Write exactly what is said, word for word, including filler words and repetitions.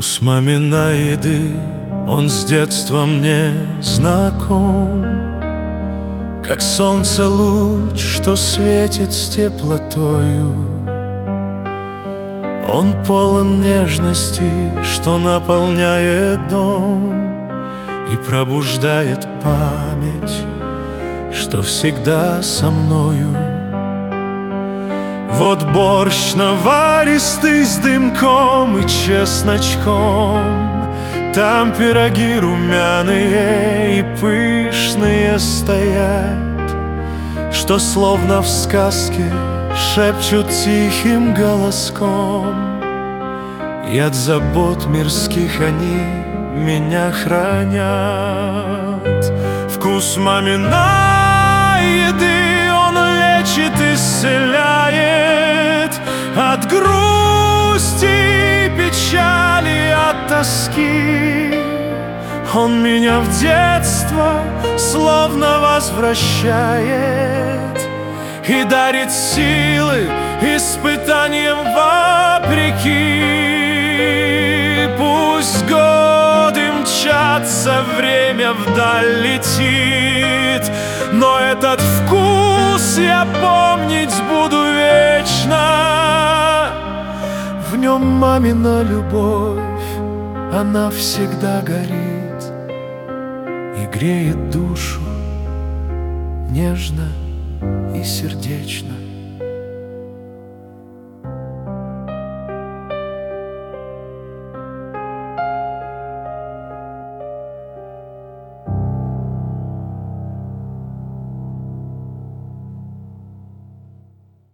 Вкус маминой еды, он с детства мне знаком, как солнце луч, что светит с теплотою. Он полон нежности, что наполняет дом и пробуждает память, что всегда со мною. Вот борщ наваристый с дымком и чесночком, там пироги румяные и пышные стоят, что словно в сказке шепчут тихим голоском, и от забот мирских они меня хранят. Вкус маминой еды, он лечит, исцеляет от грусти, печали, от тоски. Он меня в детство словно возвращает и дарит силы испытаниям вопреки. Пусть годы мчатся, время вдаль летит, но этот вкус я помнить буду вечно. В нем мамина любовь, она всегда горит и греет душу нежно и сердечно.